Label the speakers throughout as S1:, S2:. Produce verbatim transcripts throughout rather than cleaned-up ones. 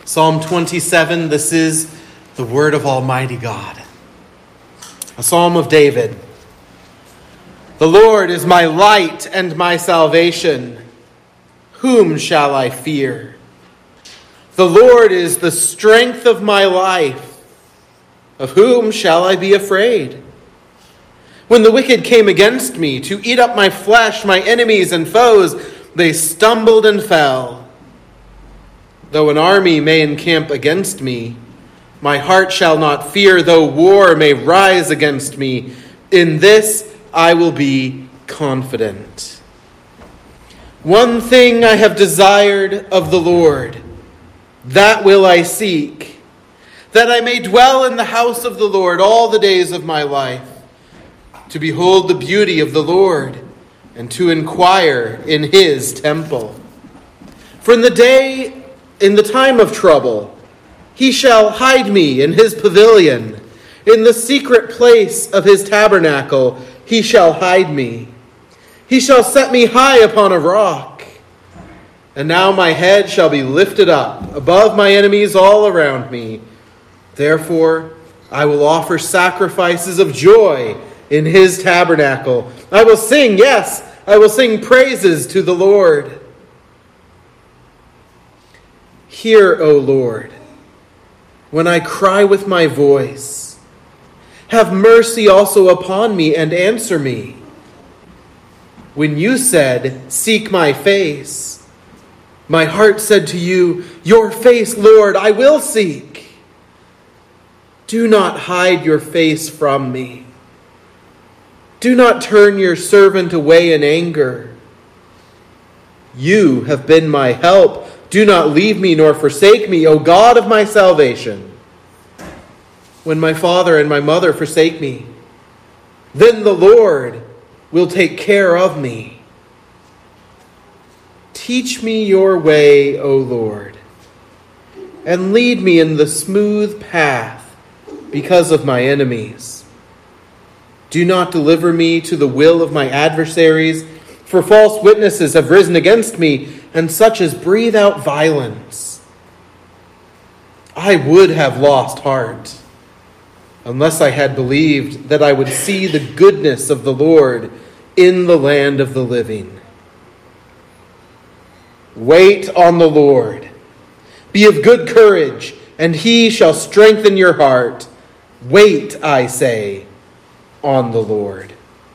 S1: Psalm twenty-seven, this is the word of Almighty God. A psalm of David. The Lord is my light and my salvation. Whom shall I fear? The Lord is the strength of my life. Of whom shall I be afraid? When the wicked came against me to eat up my flesh, my enemies and foes, they stumbled and fell. Though an army may encamp against me, my heart shall not fear. Though war may rise against me, in this I will be confident. One thing I have desired of the Lord, that will I seek, that I may dwell in the house of the Lord all the days of my life, to behold the beauty of the Lord, and to inquire in his temple. For in the day, in the time of trouble, he shall hide me in his pavilion. In the secret place of his tabernacle, he shall hide me. He shall set me high upon a rock. And now my head shall be lifted up above my enemies all around me. Therefore, I will offer sacrifices of joy in his tabernacle. I will sing, yes, I will sing praises to the Lord. Hear, O Lord, when I cry with my voice. Have mercy also upon me and answer me. When you said, seek my face, my heart said to you, your face, Lord, I will seek. Do not hide your face from me. Do not turn your servant away in anger. You have been my help. Do not leave me nor forsake me, O God of my salvation. When my father and my mother forsake me, then the Lord will take care of me. Teach me your way, O Lord, and lead me in the smooth path because of my enemies. Do not deliver me to the will of my adversaries, for false witnesses have risen against me, and such as breathe out violence. I would have lost heart, unless I had believed that I would see the goodness of the Lord in the land of the living. Wait on the Lord. Be of good courage, and he shall strengthen your heart. Wait, I say, on the Lord.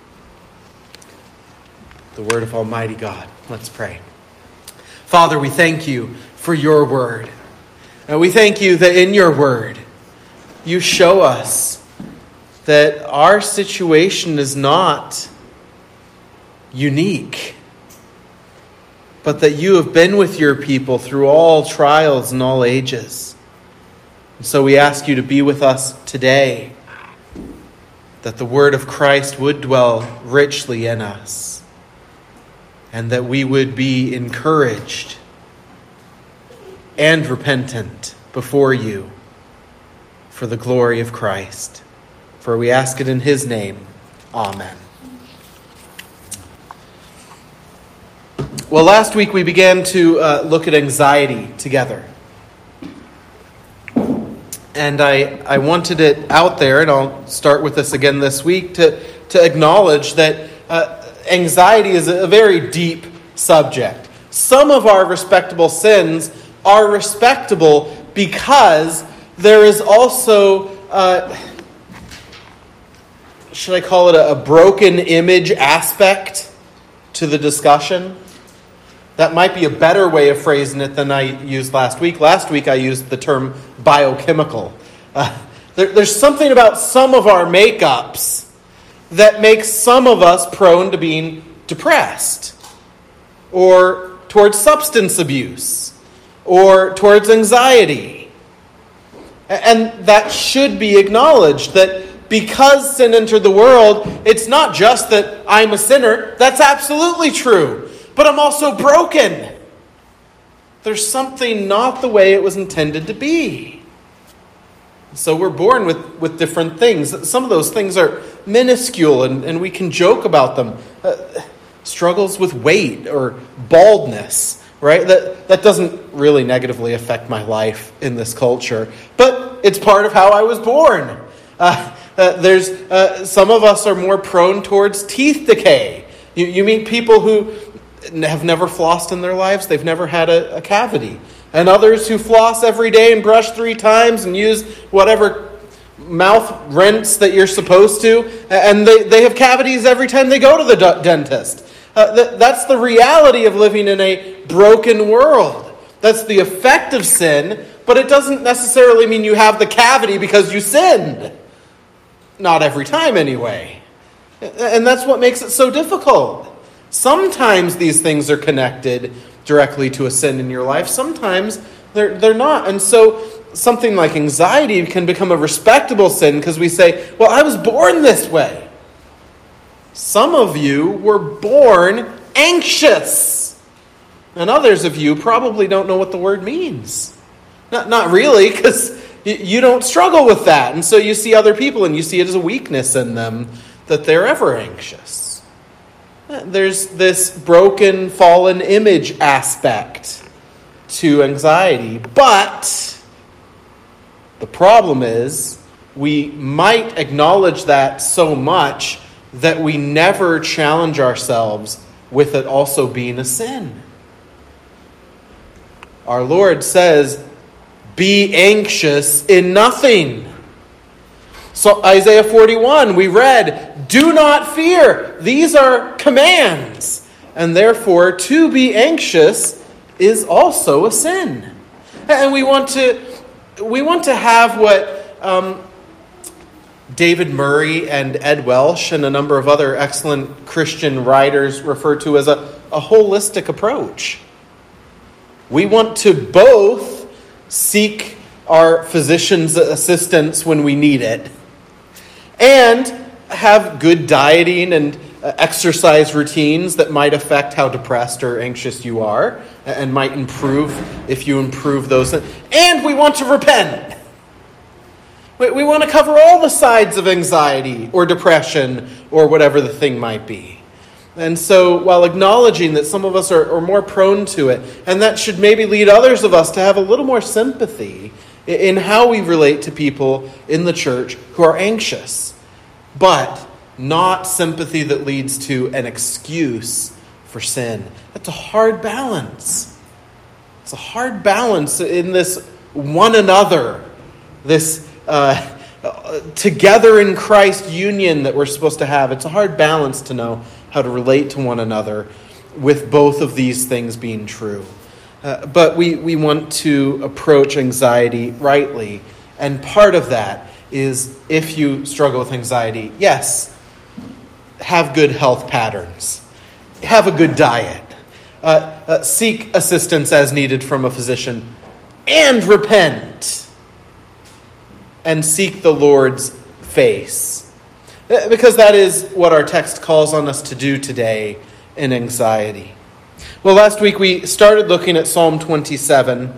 S1: The word of Almighty God. Let's pray. Father, we thank you for your word. And we thank you that in your word, you show us that our situation is not unique, but that you have been with your people through all trials and all ages. And so we ask you to be with us today, that the word of Christ would dwell richly in us, and that we would be encouraged and repentant before you for the glory of Christ. For we ask it in his name. Amen. Well, last week we began to uh, look at anxiety together. And I, I wanted it out there, and I'll start with this again this week, to, to acknowledge that uh, anxiety is a very deep subject. Some of our respectable sins are respectable because there is also, uh, should I call it a, a broken image aspect to the discussion? That might be a better way of phrasing it than I used last week. Last week I used the term biochemical. Uh, there, there's something about some of our makeups that makes some of us prone to being depressed, or towards substance abuse, or towards anxiety. And that should be acknowledged, that because sin entered the world, it's not just that I'm a sinner. That's absolutely true. But I'm also broken. There's something not the way it was intended to be. So we're born with, with different things. Some of those things are minuscule, and, and we can joke about them. Uh, struggles with weight or baldness right? That, that doesn't really negatively affect my life in this culture, but it's part of how I was born. Uh, uh, there's uh, some of us are more prone towards teeth decay. You, you meet people who have never flossed in their lives. They've never had a, a cavity. And others who floss every day and brush three times and use whatever mouth rinse that you're supposed to. And they, they have cavities every time they go to the d- dentist. Uh, th- that's the reality of living in a broken world. That's the effect of sin, but it doesn't necessarily mean you have the cavity because you sinned. Not every time anyway. And that's what makes it so difficult. Sometimes these things are connected directly to a sin in your life. Sometimes they're they're not. And so something like anxiety can become a respectable sin because we say, well, I was born this way. Some of you were born anxious. And others of you probably don't know what the word means. Not, not really, because you, you don't struggle with that. And so you see other people and you see it as a weakness in them that they're ever anxious. There's this broken, fallen image aspect to anxiety. But the problem is we might acknowledge that so much that we never challenge ourselves with it also being a sin. Our Lord says, be anxious in nothing. So Isaiah forty-one, we read, do not fear. These are commands. And therefore, to be anxious is also a sin. And we want to, we want to have what um, David Murray and Ed Welsh and a number of other excellent Christian writers refer to as a, a holistic approach. We want to both seek our physician's assistance when we need it and have good dieting and exercise routines that might affect how depressed or anxious you are and might improve if you improve those. And we want to repent. We want to cover all the sides of anxiety or depression or whatever the thing might be. And so while acknowledging that some of us are, are more prone to it, and that should maybe lead others of us to have a little more sympathy in how we relate to people in the church who are anxious, but not sympathy that leads to an excuse for sin. That's a hard balance. It's a hard balance in this one another, this uh, together in Christ union that we're supposed to have. It's a hard balance to know how to relate to one another with both of these things being true. Uh, but we, we want to approach anxiety rightly. And part of that is if you struggle with anxiety, yes, have good health patterns. Have a good diet. Uh, uh, seek assistance as needed from a physician. And repent. And seek the Lord's face. Because that is what our text calls on us to do today in anxiety. Well, last week we started looking at Psalm twenty-seven.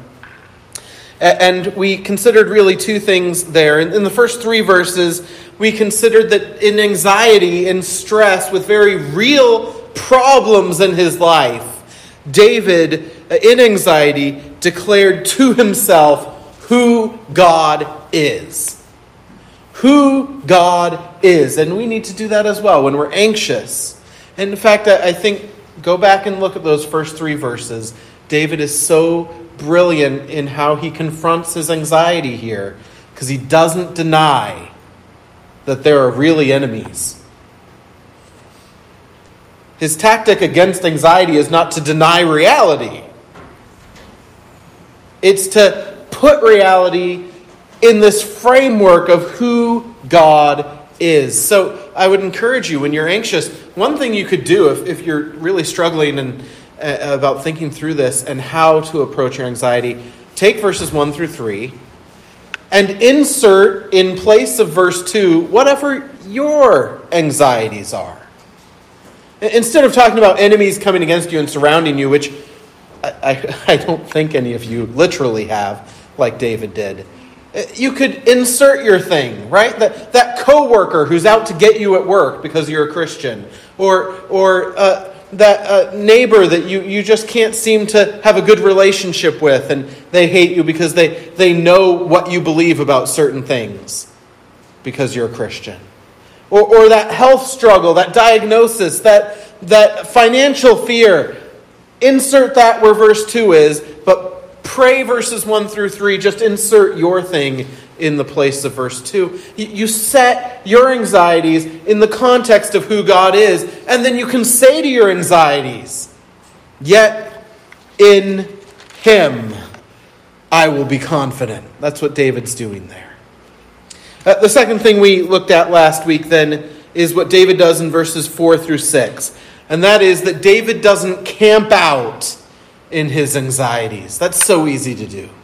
S1: And we considered really two things there. In the first three verses, we considered that in anxiety and stress with very real problems in his life, David, in anxiety, declared to himself who God is. Who God is. And we need to do that as well when we're anxious. And in fact, I think, go back and look at those first three verses. David is so brilliant in how he confronts his anxiety here, because he doesn't deny that there are really enemies. His tactic against anxiety is not to deny reality. It's to put reality in this framework of who God is. So I would encourage you, when you're anxious, one thing you could do if, if you're really struggling and uh, about thinking through this and how to approach your anxiety, take verses one through three and insert in place of verse two whatever your anxieties are. Instead of talking about enemies coming against you and surrounding you, which I, I, I don't think any of you literally have, like David did. You could insert your thing, right? That that coworker who's out to get you at work because you're a Christian, or or uh, that uh, neighbor that you, you just can't seem to have a good relationship with, and they hate you because they, they know what you believe about certain things because you're a Christian. Or, or that health struggle, that diagnosis, that, that financial fear. Insert that where verse two is, but pray verses one through three. Just insert your thing in the place of verse two. You set your anxieties in the context of who God is, and then you can say to your anxieties, yet in Him I will be confident. That's what David's doing there. Uh, the second thing we looked at last week then is what David does in verses four through six. And that is that David doesn't camp out in his anxieties. That's so easy to do.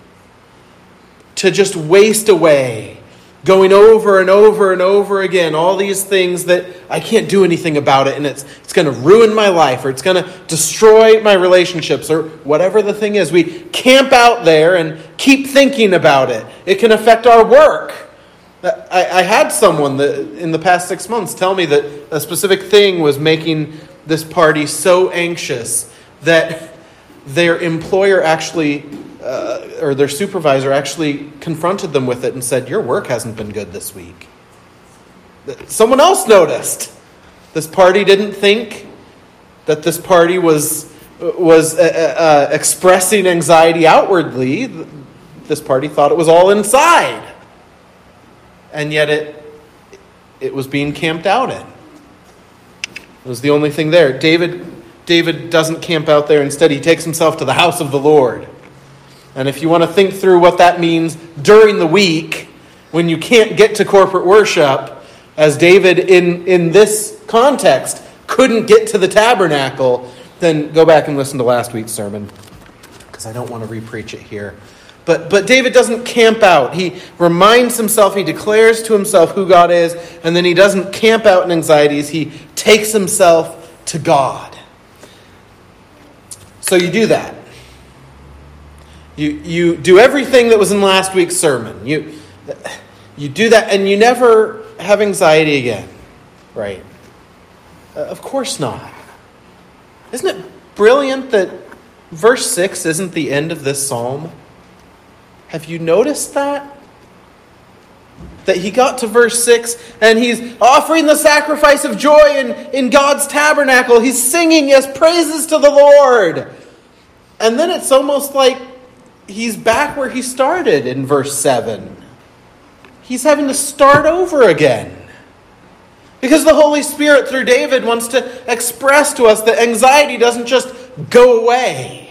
S1: To just waste away, going over and over and over again, all these things that I can't do anything about it, and it's it's going to ruin my life, or it's going to destroy my relationships, or whatever the thing is. We camp out there and keep thinking about it. It can affect our work. I, I had someone that in the past six months tell me that a specific thing was making this party so anxious that their employer actually, uh, or their supervisor actually confronted them with it and said, your work hasn't been good this week. Someone else noticed. This party didn't think that this party was, was uh, uh, expressing anxiety outwardly. This party thought it was all inside. And yet it it was being camped out in. It was the only thing there. David David doesn't camp out there. Instead, he takes himself to the house of the Lord. And if you want to think through what that means during the week, when you can't get to corporate worship, as David in, in this context couldn't get to the tabernacle, then go back and listen to last week's sermon, because I don't want to re-preach it here. But but David doesn't camp out. He reminds himself, he declares to himself who God is, and then he doesn't camp out in anxieties. He takes himself to God. So you do that. You you do everything that was in last week's sermon. You you do that, and you never have anxiety again, right? Uh, of course not. Isn't it brilliant that verse six isn't the end of this psalm? Have you noticed that? That he got to verse six and he's offering the sacrifice of joy in, in God's tabernacle. He's singing, yes, praises to the Lord. And then it's almost like he's back where he started in verse seven. He's having to start over again. Because the Holy Spirit, through David, wants to express to us that anxiety doesn't just go away.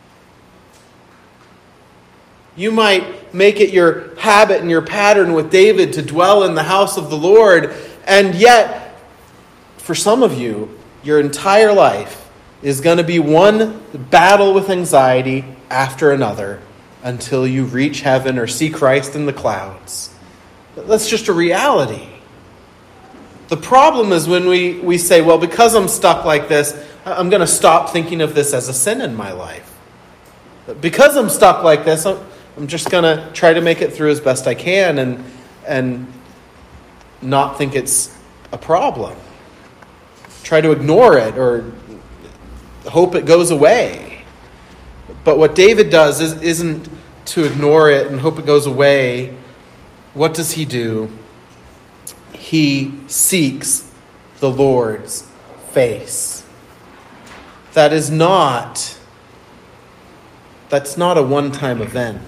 S1: You might make it your habit and your pattern with David to dwell in the house of the Lord, and yet, for some of you, your entire life is going to be one battle with anxiety after another until you reach heaven or see Christ in the clouds. That's just a reality. The problem is when we, we say, well, because I'm stuck like this, I'm going to stop thinking of this as a sin in my life. Because I'm stuck like this, I'm, I'm just going to try to make it through as best I can and and not think it's a problem. Try to ignore it or hope it goes away. But what David does is, isn't to ignore it and hope it goes away. What does he do? He seeks the Lord's face. That is not, that's not a one-time event.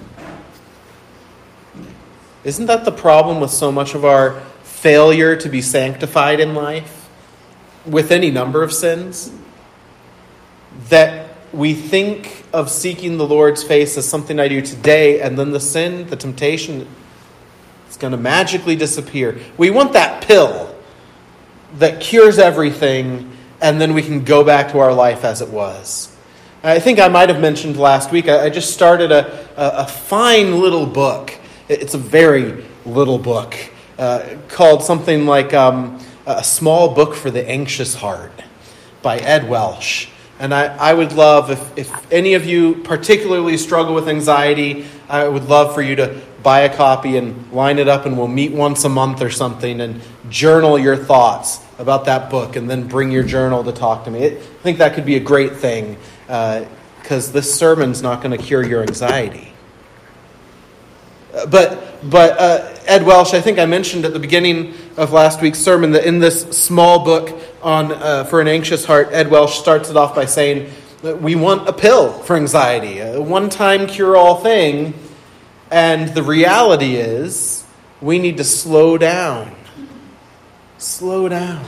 S1: Isn't that the problem with so much of our failure to be sanctified in life? With any number of sins? That we think of seeking the Lord's face as something I do today, and then the sin, the temptation, it's going to magically disappear. We want that pill that cures everything, and then we can go back to our life as it was. I think I might have mentioned last week, I just started a, a, a fine little book. It's a very little book uh, called something like um, A Small Book for the Anxious Heart by Ed Welsh. And I, I would love, if, if any of you particularly struggle with anxiety, I would love for you to buy a copy and line it up, and we'll meet once a month or something and journal your thoughts about that book, and then bring your journal to talk to me. I think that could be a great thing, because uh, this sermon's not going to cure your anxiety. Uh, but but uh, Ed Welch, I think I mentioned at the beginning of last week's sermon that in this small book on uh, for an anxious heart, Ed Welch starts it off by saying that we want a pill for anxiety, a one-time cure-all thing, and the reality is we need to slow down. Slow down.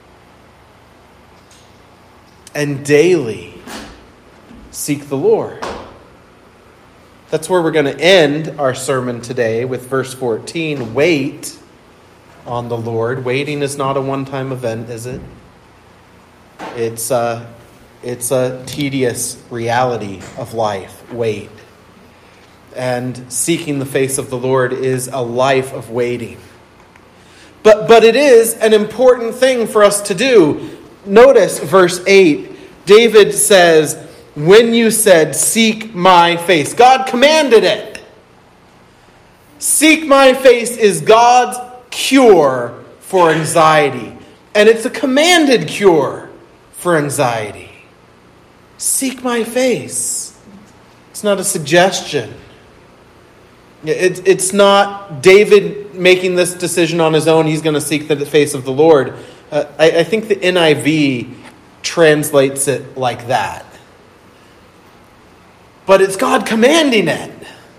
S1: And daily seek the Lord. That's where we're going to end our sermon today with verse fourteen. Wait on the Lord. Waiting is not a one-time event, is it? It's a, it's a tedious reality of life. Wait. And seeking the face of the Lord is a life of waiting. But but it is an important thing for us to do. Notice verse eight. David says, when you said, seek my face. God commanded it. Seek my face is God's cure for anxiety. And it's a commanded cure for anxiety. Seek my face. It's not a suggestion. It, it's not David making this decision on his own. He's going to seek the face of the Lord. Uh, I, I think the N I V translates it like that. But it's God commanding it.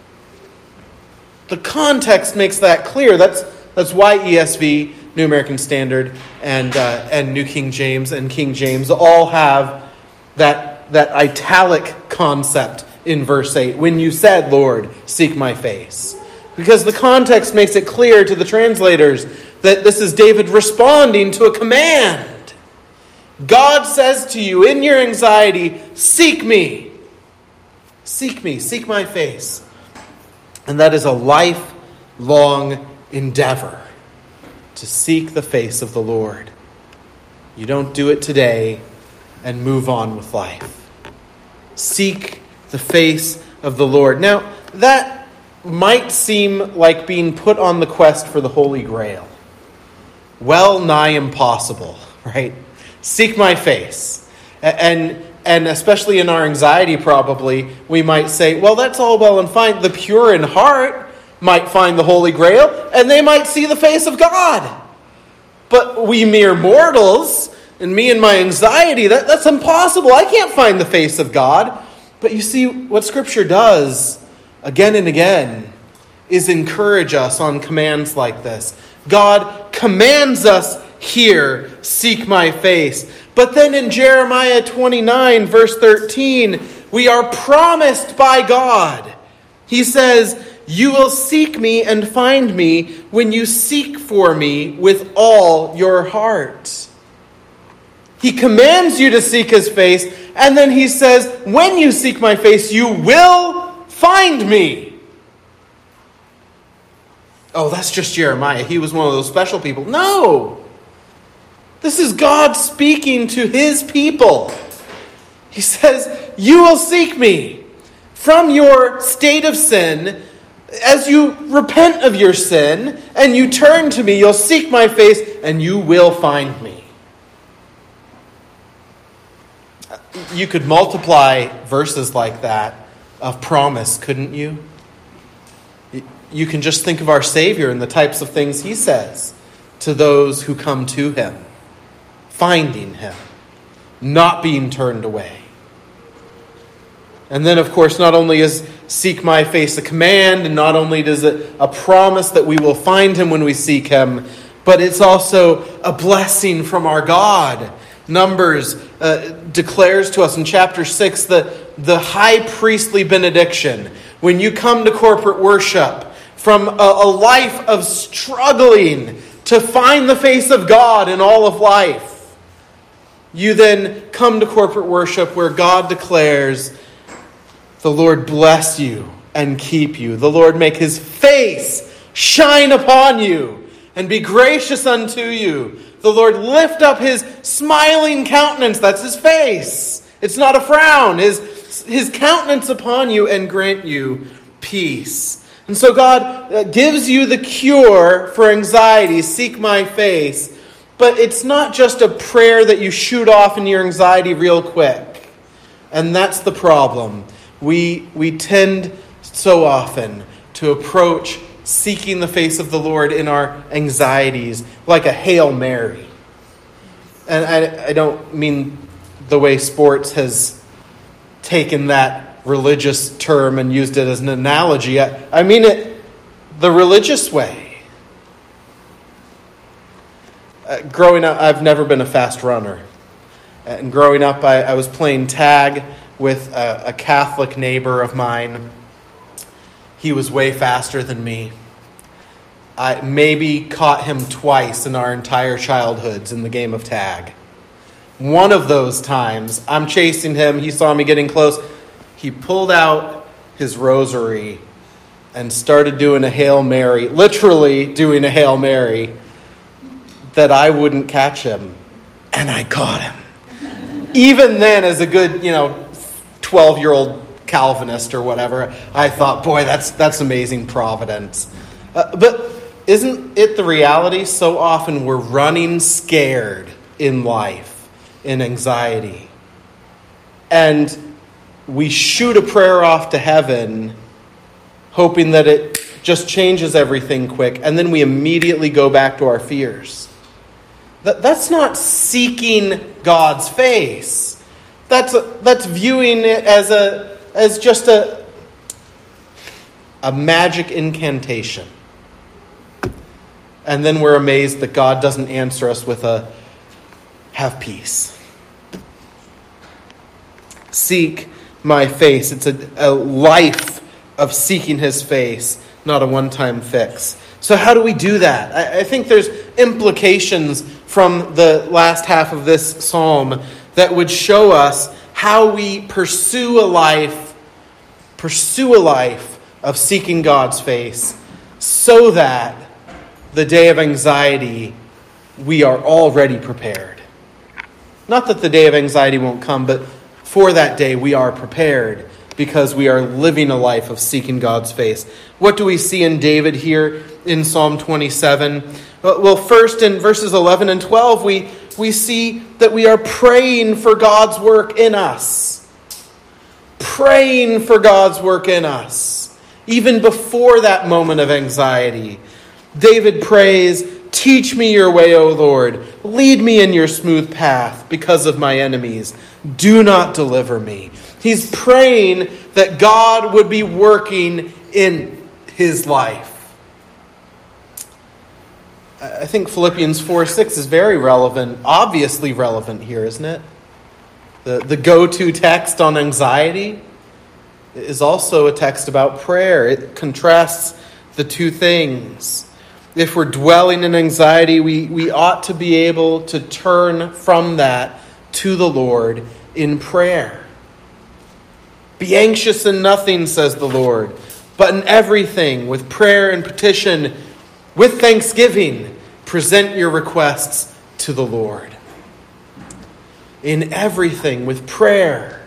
S1: The context makes that clear. That's that's why E S V, New American Standard, and uh, and New King James and King James all have that that italic concept in verse eight. When you said, Lord, seek my face. Because the context makes it clear to the translators that this is David responding to a command. God says to you in your anxiety, seek me. Seek me. Seek my face. And that is a lifelong endeavor to seek the face of the Lord. You don't do it today and move on with life. Seek the face of the Lord. Now, that might seem like being put on the quest for the Holy Grail. Well nigh impossible, right? Seek my face. And and especially in our anxiety probably, we might say, well, that's all well and fine. The pure in heart might find the Holy Grail, and they might see the face of God. But we mere mortals, and me and my anxiety, that, that's impossible. I can't find the face of God. But you see, what Scripture does again and again is encourage us on commands like this. God commands us here, seek my face. But then in Jeremiah twenty-nine, verse thirteen, we are promised by God. He says, you will seek me and find me when you seek for me with all your heart. He commands you to seek his face, and then he says, when you seek my face, you will find me. Oh, that's just Jeremiah. He was one of those special people. No! This is God speaking to his people. He says, you will seek me from your state of sin. As you repent of your sin and you turn to me, you'll seek my face and you will find me. You could multiply verses like that of promise, couldn't you? You can just think of our Savior and the types of things he says to those who come to him. Finding him. Not being turned away. And then, of course, not only is seek my face a command, and not only does it a promise that we will find him when we seek him, but it's also a blessing from our God. Numbers uh, declares to us in chapter six the, the high priestly benediction. When you come to corporate worship from a, a life of struggling to find the face of God in all of life, you then come to corporate worship where God declares, the Lord bless you and keep you. The Lord make his face shine upon you and be gracious unto you. The Lord lift up his smiling countenance. That's his face. It's not a frown. His, his countenance upon you and grant you peace. And so God gives you the cure for anxiety, seek my face. But it's not just a prayer that you shoot off into your anxiety real quick. And that's the problem. We, we tend so often to approach seeking the face of the Lord in our anxieties like a Hail Mary. And I, I don't mean the way sports has taken that religious term and used it as an analogy. I, I mean it the religious way. Uh, growing up, I've never been a fast runner. And growing up, I, I was playing tag with a, a Catholic neighbor of mine. He was way faster than me. I maybe caught him twice in our entire childhoods in the game of tag. One of those times, I'm chasing him. He saw me getting close. He pulled out his rosary and started doing a Hail Mary, literally doing a Hail Mary, that I wouldn't catch him. And I caught him. Even then, as a good, you know, twelve-year-old Calvinist or whatever, I thought, boy, that's that's amazing providence. Uh, but isn't it the reality? So often we're running scared in life, in anxiety. And we shoot a prayer off to heaven, hoping that it just changes everything quick, and then we immediately go back to our fears. That, that's not seeking God's face. That's a, that's viewing it as a as just a a magic incantation. And then we're amazed that God doesn't answer us with a have peace. Seek my face. It's a, a life of seeking his face, not a one-time fix. So how do we do that? I, I think there's implications from the last half of this psalm that would show us how we pursue a life, pursue a life of seeking God's face, so that the day of anxiety, we are already prepared. Not that the day of anxiety won't come, but for that day we are prepared because we are living a life of seeking God's face. What do we see in David here in Psalm twenty-seven? Well, first in verses eleven and twelve, we, we see that we are praying for God's work in us. Praying for God's work in us. Even before that moment of anxiety, David prays, "Teach me your way, O Lord. Lead me in your smooth path because of my enemies. Do not deliver me." He's praying that God would be working in his life. I think Philippians four six is very relevant, obviously relevant here, isn't it? The, the go-to text on anxiety is also a text about prayer. It contrasts the two things. If we're dwelling in anxiety, we, we ought to be able to turn from that to the Lord in prayer. Be anxious in nothing, says the Lord, but in everything, with prayer and petition, with thanksgiving, present your requests to the Lord. In everything, with prayer.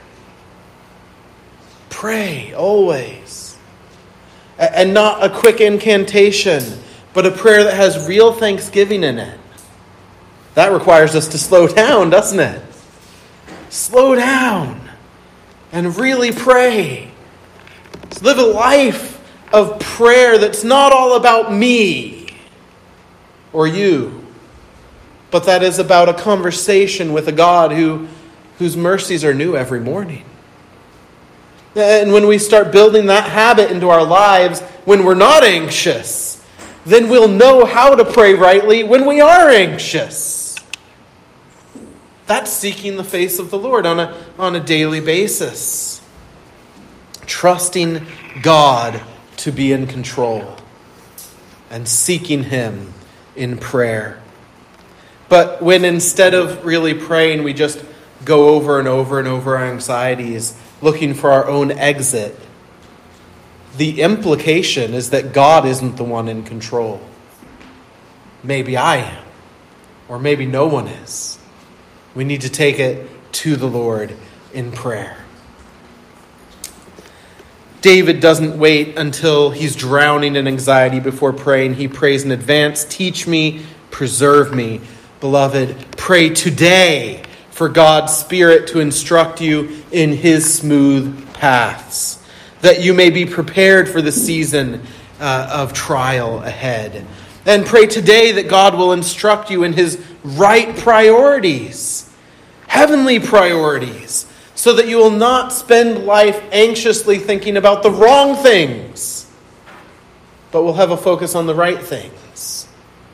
S1: Pray always. And not a quick incantation, but a prayer that has real thanksgiving in it. That requires us to slow down, doesn't it? Slow down and really pray. Let's live a life of prayer that's not all about me or you, but that is about a conversation with a God who, whose mercies are new every morning. And when we start building that habit into our lives when we're not anxious, then we'll know how to pray rightly when we are anxious. That's seeking the face of the Lord on a, on a daily basis. Trusting God to be in control and seeking him in prayer. But when instead of really praying, we just go over and over and over our anxieties, looking for our own exit, the implication is that God isn't the one in control. Maybe I am, or maybe no one is. We need to take it to the Lord in prayer. David doesn't wait until he's drowning in anxiety before praying. He prays in advance. Teach me, preserve me. Beloved, pray today for God's Spirit to instruct you in his smooth paths, that you may be prepared for the season uh, of trial ahead. And pray today that God will instruct you in his right priorities, heavenly priorities, so that you will not spend life anxiously thinking about the wrong things, but will have a focus on the right things.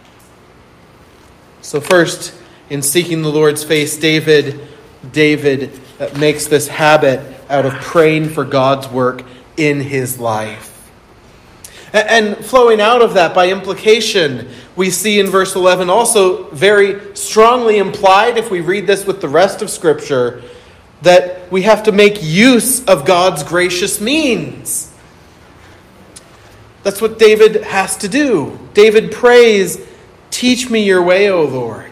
S1: So first, in seeking the Lord's face, David, David makes this habit out of praying for God's work in his life. And flowing out of that, by implication, we see in verse eleven also very strongly implied, if we read this with the rest of Scripture, that we have to make use of God's gracious means. That's what David has to do. David prays, teach me your way, O Lord.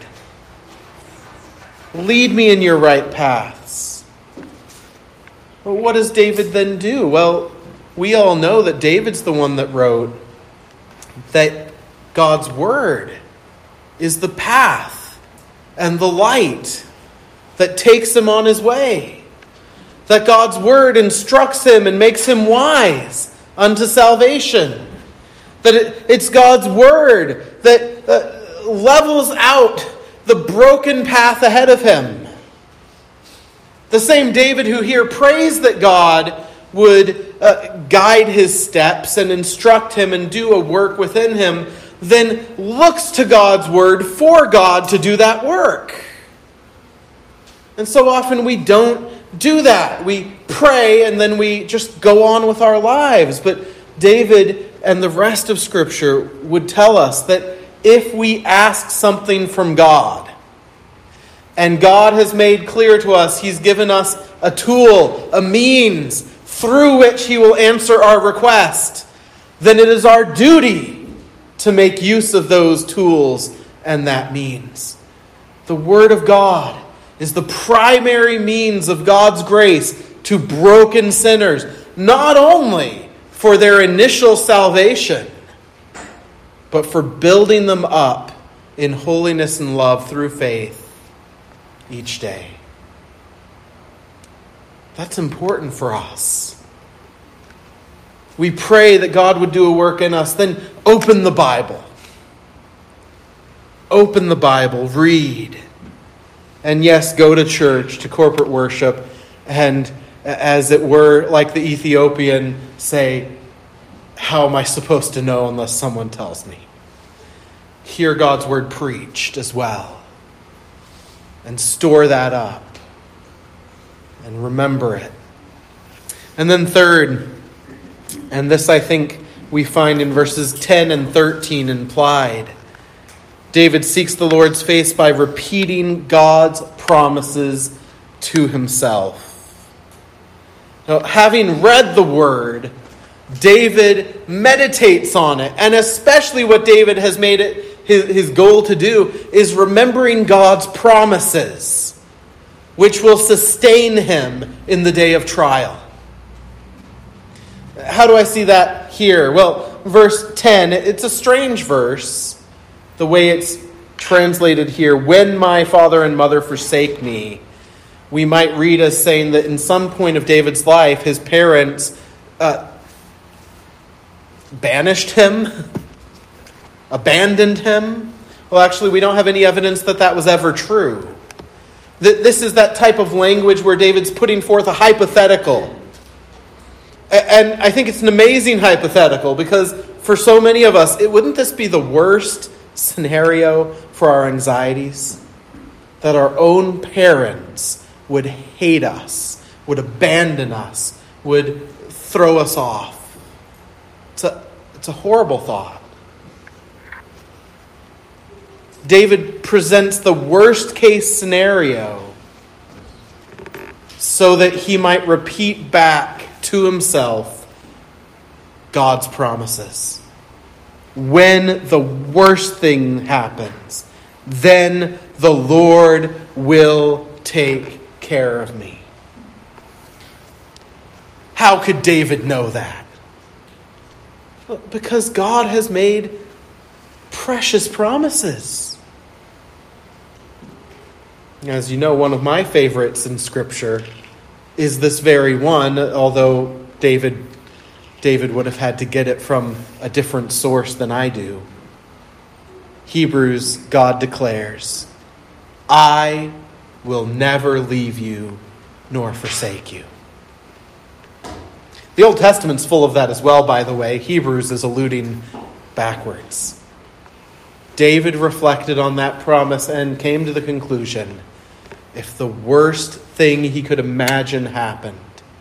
S1: Lead me in your right paths. Well, what does David then do? Well, we all know that David's the one that wrote that God's word is the path and the light that takes him on his way. That God's word instructs him and makes him wise unto salvation. That it, it's God's word that uh, levels out the broken path ahead of him. The same David who here prays that God would uh, guide his steps and instruct him and do a work within him, then looks to God's word for God to do that work. And so often we don't do that. We pray and then we just go on with our lives. But David and the rest of Scripture would tell us that if we ask something from God, and God has made clear to us, he's given us a tool, a means through which he will answer our request, then it is our duty to make use of those tools and that means. The Word of God is the primary means of God's grace to broken sinners, not only for their initial salvation, but for building them up in holiness and love through faith each day. That's important for us. We pray that God would do a work in us, then open the Bible. Open the Bible, read. And yes, go to church, to corporate worship, and as it were, like the Ethiopian, say, how am I supposed to know unless someone tells me? Hear God's word preached as well. And store that up. And remember it. And then third, and this I think we find in verses ten and thirteen implied, David seeks the Lord's face by repeating God's promises to himself. Now, having read the word, David meditates on it. And especially what David has made it his, his goal to do is remembering God's promises, which will sustain him in the day of trial. How do I see that here? Well, verse ten, it's a strange verse, the way it's translated here. When my father and mother forsake me, we might read as saying that in some point of David's life, his parents uh, banished him, abandoned him. Well, actually, we don't have any evidence that that was ever true. This is that type of language where David's putting forth a hypothetical. And I think it's an amazing hypothetical because for so many of us, it wouldn't this be the worst scenario for our anxieties? That our own parents would hate us, would abandon us, would throw us off. It's a, it's a horrible thought. David presents the worst case scenario so that he might repeat back to himself God's promises. When the worst thing happens, then the Lord will take care of me. How could David know that? Because God has made precious promises. As you know, one of my favorites in Scripture is this very one, although David, David would have had to get it from a different source than I do. Hebrews, God declares, I will never leave you nor forsake you. The Old Testament's full of that as well, by the way. Hebrews is alluding backwards. David reflected on that promise and came to the conclusion, if the worst thing he could imagine happened,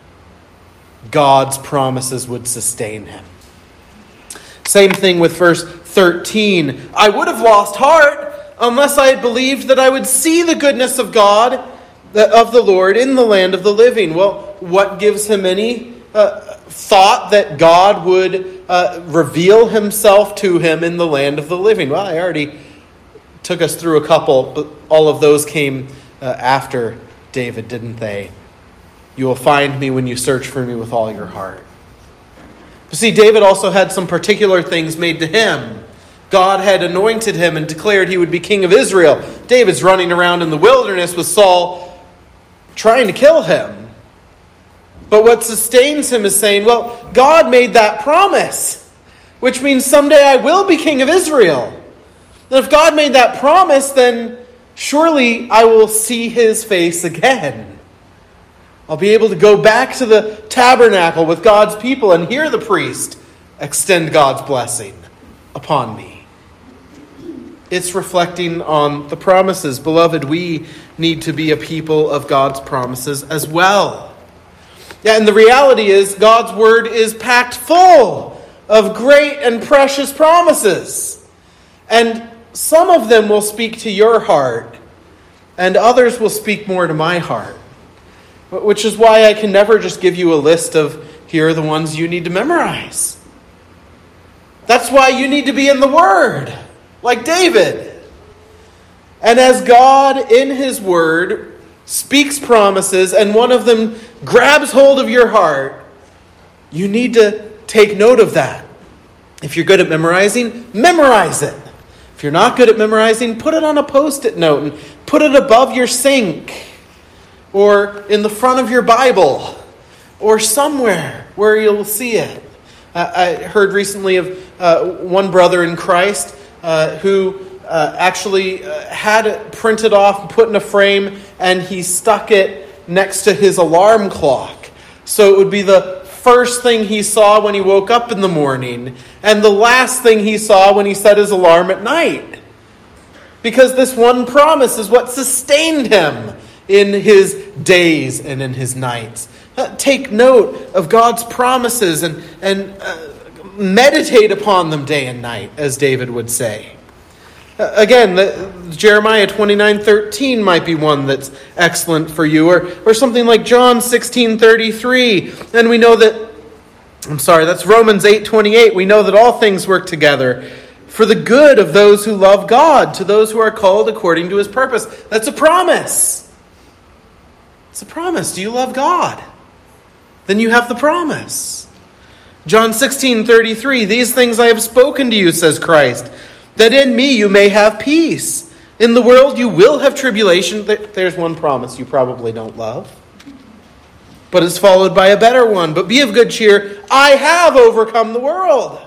S1: God's promises would sustain him. Same thing with verse thirteen. I would have lost heart unless I had believed that I would see the goodness of God, of the Lord, in the land of the living. Well, what gives him any uh, thought that God would uh, reveal himself to him in the land of the living? Well, I already took us through a couple, but all of those came uh, after David, didn't they? You will find me when you search for me with all your heart. You see, David also had some particular things made to him. God had anointed him and declared he would be king of Israel. David's running around in the wilderness with Saul trying to kill him. But what sustains him is saying, well, God made that promise, which means someday I will be king of Israel. And if God made that promise, then surely I will see his face again. I'll be able to go back to the tabernacle with God's people and hear the priest extend God's blessing upon me. It's reflecting on the promises. Beloved, we need to be a people of God's promises as well. Yeah, and the reality is God's word is packed full of great and precious promises. And some of them will speak to your heart, and others will speak more to my heart. Which is why I can never just give you a list of, here are the ones you need to memorize. That's why you need to be in the Word, like David. And as God in His Word speaks promises and one of them grabs hold of your heart, you need to take note of that. If you're good at memorizing, memorize it. If you're not good at memorizing, put it on a Post-it note and put it above your sink, or in the front of your Bible, or somewhere where you'll see it. Uh, I heard recently of uh, one brother in Christ uh, who uh, actually uh, had it printed off and put in a frame, and he stuck it next to his alarm clock. So it would be the first thing he saw when he woke up in the morning, and the last thing he saw when he set his alarm at night. Because this one promise is what sustained him in his days and in his nights. Uh, take note of God's promises and, and uh, meditate upon them day and night, as David would say. Uh, again, the, Jeremiah twenty-nine thirteen might be one that's excellent for you, or, or something like John sixteen thirty-three. And we know that, I'm sorry, that's Romans eight twenty-eight. We know that all things work together for the good of those who love God, to those who are called according to his purpose. That's a promise. It's a promise. Do you love God? Then you have the promise. John sixteen thirty-three, these things I have spoken to you, says Christ, that in me you may have peace. In the world you will have tribulation. There's one promise you probably don't love, but it's followed by a better one. But be of good cheer. I have overcome the world.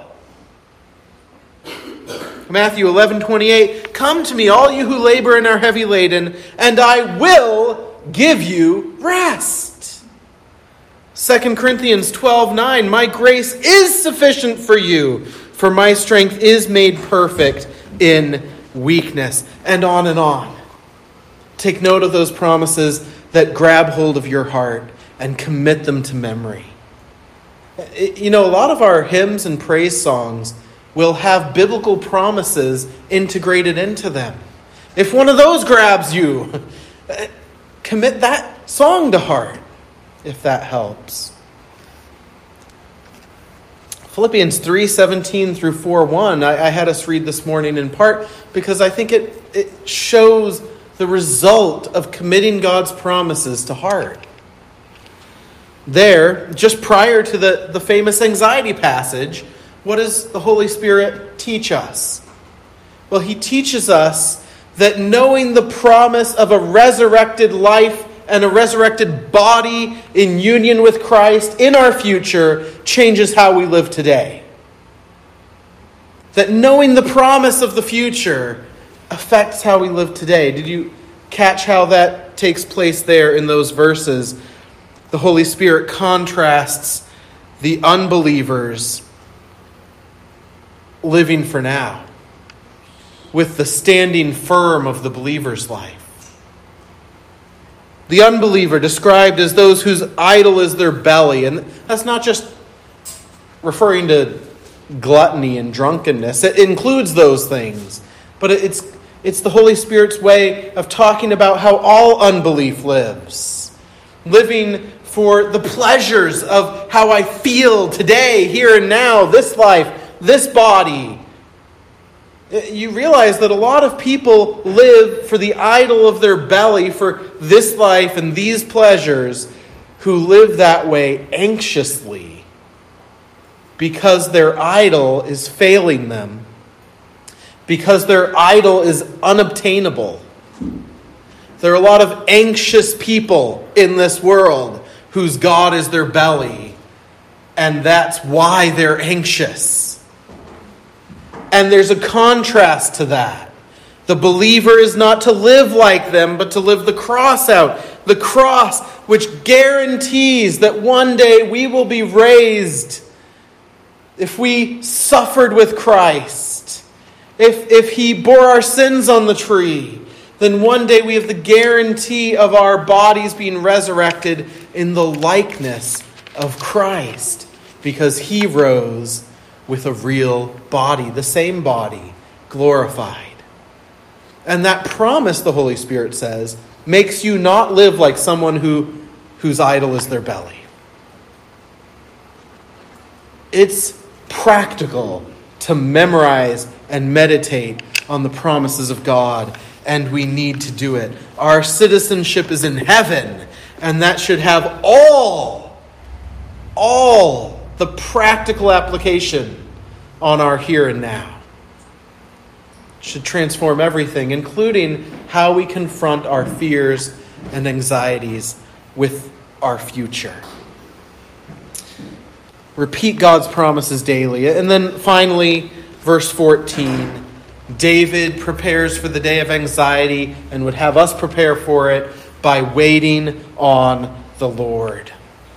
S1: Matthew eleven twenty-eight, come to me, all you who labor and are heavy laden, and I will give you rest. Second Corinthians twelve nine, my grace is sufficient for you, for my strength is made perfect in weakness. And on and on. Take note of those promises that grab hold of your heart and commit them to memory. You know, a lot of our hymns and praise songs will have biblical promises integrated into them. If one of those grabs you, commit that song to heart, if that helps. Philippians three seventeen through four one, I, I had us read this morning in part because I think it, it shows the result of committing God's promises to heart. There, just prior to the, the famous anxiety passage, what does the Holy Spirit teach us? Well, he teaches us that knowing the promise of a resurrected life and a resurrected body in union with Christ in our future changes how we live today. That knowing the promise of the future affects how we live today. Did you catch how that takes place there in those verses? The Holy Spirit contrasts the unbelievers living for now with the standing firm of the believer's life. The unbeliever described as those whose idol is their belly. And that's not just referring to gluttony and drunkenness. It includes those things. But it's, it's the Holy Spirit's way of talking about how all unbelief lives. Living for the pleasures of how I feel today, here and now, this life, this body. You realize that a lot of people live for the idol of their belly, for this life and these pleasures, who live that way anxiously because their idol is failing them, because their idol is unobtainable. There are a lot of anxious people in this world whose God is their belly, and that's why they're anxious. And there's a contrast to that. The believer is not to live like them, but to live the cross out. The cross, which guarantees that one day we will be raised. If we suffered with Christ, if, if he bore our sins on the tree, then one day we have the guarantee of our bodies being resurrected in the likeness of Christ, because he rose with a real body, the same body, glorified. And that promise, the Holy Spirit says, makes you not live like someone who whose idol is their belly. It's practical to memorize and meditate on the promises of God, and we need to do it. Our citizenship is in heaven, and that should have all, all the practical application on our here and now. It should transform everything, including how we confront our fears and anxieties with our future. Repeat God's promises daily. And then finally, verse fourteen, David prepares for the day of anxiety and would have us prepare for it by waiting on the Lord.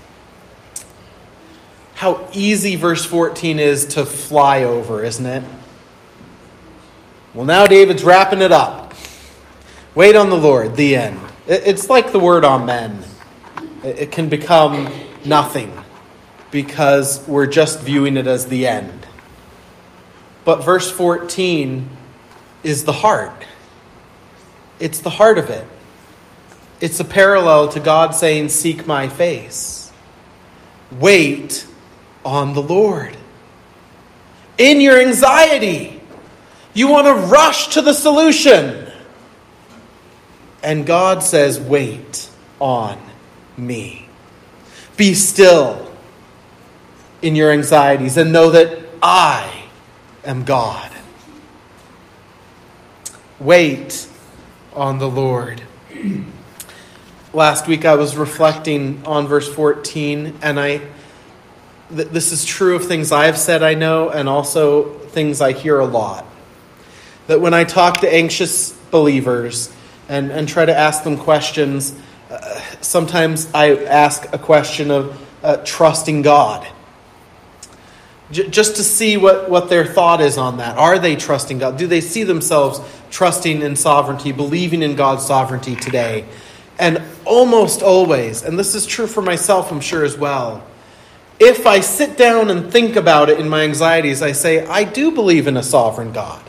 S1: How easy verse fourteen is to fly over, isn't it? Well, now David's wrapping it up. Wait on the Lord, the end. It's like the word amen. It can become nothing because we're just viewing it as the end. But verse fourteen is the heart. It's the heart of it. It's a parallel to God saying, "Seek my face." Wait on the Lord. In your anxiety, you want to rush to the solution. And God says, wait on me. Be still in your anxieties and know that I am God. Wait on the Lord. Last week I was reflecting on verse fourteen, and I th- this is true of things I've said I know, and also things I hear a lot. That when I talk to anxious believers and, and try to ask them questions, uh, sometimes I ask a question of uh, trusting God. J- just to see what, what their thought is on that. Are they trusting God? Do they see themselves trusting in sovereignty, believing in God's sovereignty today? And almost always, and this is true for myself, I'm sure as well, if I sit down and think about it in my anxieties, I say, I do believe in a sovereign God.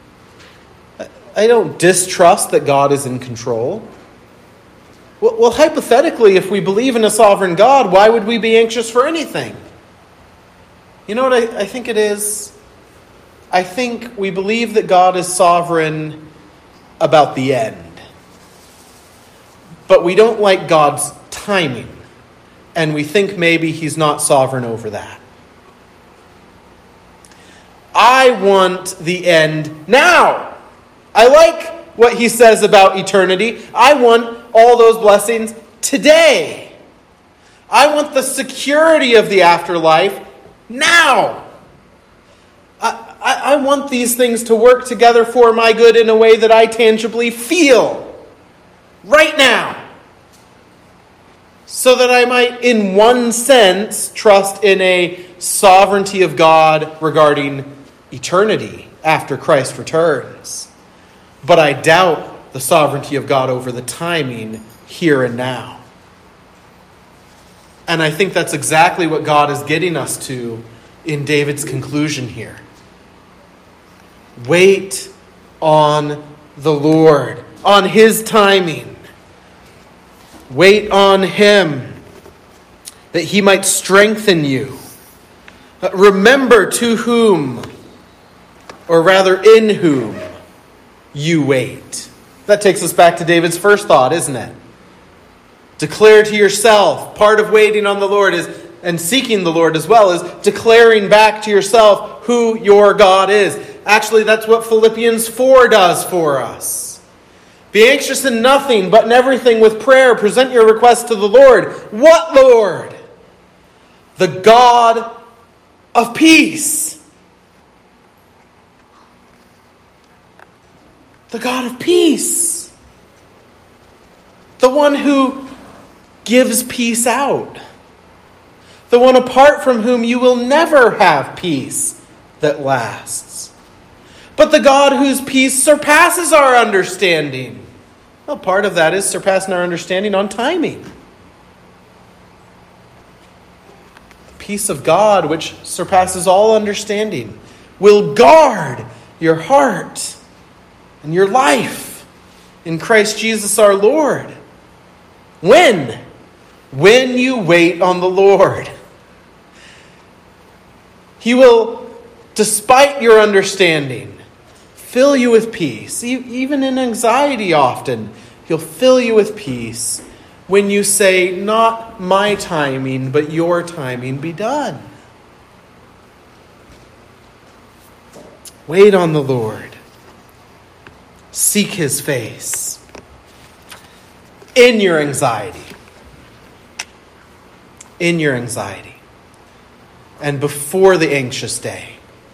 S1: I don't distrust that God is in control. Well, well, hypothetically, if we believe in a sovereign God, why would we be anxious for anything? You know what I, I think it is? I think we believe that God is sovereign about the end. But we don't like God's timing. and we think maybe he's not sovereign over that. I want the end now. I like what he says about eternity. I want all those blessings today. I want the security of the afterlife now. I, I, I want these things to work together for my good in a way that I tangibly feel right now. So that I might, in one sense, trust in a sovereignty of God regarding eternity after Christ returns. But I doubt the sovereignty of God over the timing here and now. And I think that's exactly what God is getting us to in David's conclusion here. Wait on the Lord, on his timing. Wait on him, that he might strengthen you. Remember to whom, or rather in whom, you wait. That takes us back to David's first thought, isn't it? Declare to yourself. Part of waiting on the Lord is, and seeking the Lord as well, is declaring back to yourself who your God is. Actually, that's what Philippians four does for us. Be anxious in nothing, but in everything with prayer. Present your requests to the Lord. What Lord? The God of peace. The God of peace. The one who gives peace out. The one apart from whom you will never have peace that lasts. But the God whose peace surpasses our understanding. Well, part of that is surpassing our understanding on timing. The peace of God, which surpasses all understanding, will guard your heart and your life in Christ Jesus our Lord. When? When you wait on the Lord. He will, despite your understanding, fill you with peace. Even in anxiety often, he'll fill you with peace when you say, not my timing, but your timing be done. Wait on the Lord. Seek his face. In your anxiety. In your anxiety. And before the anxious day.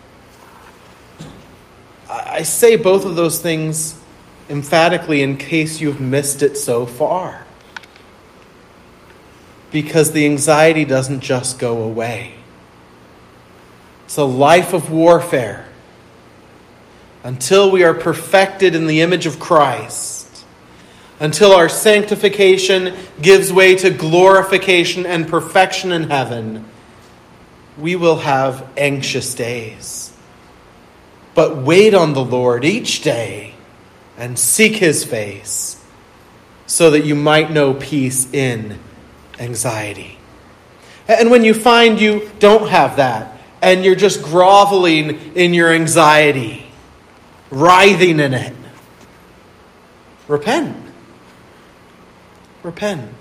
S1: I say both of those things emphatically in case you've missed it so far. Because the anxiety doesn't just go away. It's a life of warfare until we are perfected in the image of Christ, until our sanctification gives way to glorification and perfection in heaven. We will have anxious days. But wait on the Lord each day and seek his face so that you might know peace in anxiety. And when you find you don't have that and you're just groveling in your anxiety, writhing in it, repent. Repent.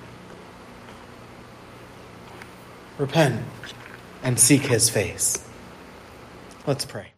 S1: Repent and seek his face. Let's pray.